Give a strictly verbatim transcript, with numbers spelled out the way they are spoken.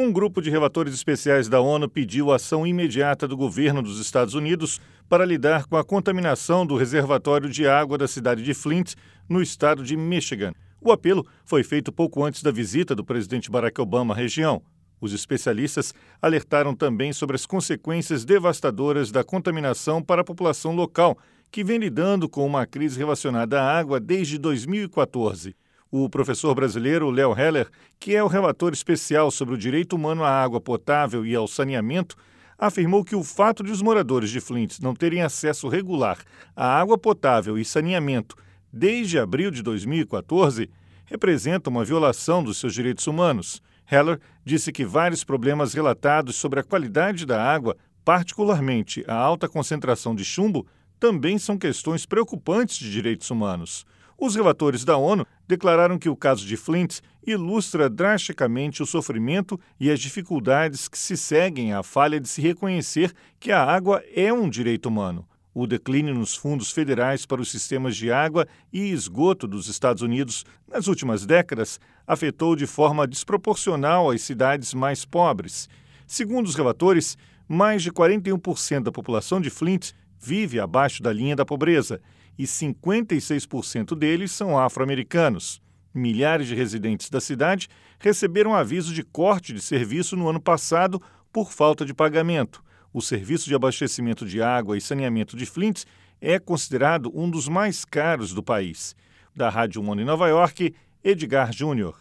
Um grupo de relatores especiais da ONU pediu ação imediata do governo dos Estados Unidos para lidar com a contaminação do reservatório de água da cidade de Flint, no estado de Michigan. O apelo foi feito pouco antes da visita do presidente Barack Obama à região. Os especialistas alertaram também sobre as consequências devastadoras da contaminação para a população local, que vem lidando com uma crise relacionada à água desde dois mil e quatorze. O professor brasileiro Léo Heller, que é o relator especial sobre o direito humano à água potável e ao saneamento, afirmou que o fato de os moradores de Flint não terem acesso regular à água potável e saneamento desde abril de dois mil e quatorze representa uma violação dos seus direitos humanos. Heller disse que vários problemas relatados sobre a qualidade da água, particularmente a alta concentração de chumbo, também são questões preocupantes de direitos humanos. Os relatores da ONU declararam que o caso de Flint ilustra drasticamente o sofrimento e as dificuldades que se seguem à falha de se reconhecer que a água é um direito humano. O declínio nos fundos federais para os sistemas de água e esgoto dos Estados Unidos nas últimas décadas afetou de forma desproporcional as cidades mais pobres. Segundo os relatores, mais de quarenta e um por cento da população de Flint vive abaixo da linha da pobreza e cinquenta e seis por cento deles são afro-americanos. Milhares de residentes da cidade receberam aviso de corte de serviço no ano passado por falta de pagamento. O serviço de abastecimento de água e saneamento de Flint é considerado um dos mais caros do país. Da Rádio ONU em Nova York, Edgar Júnior.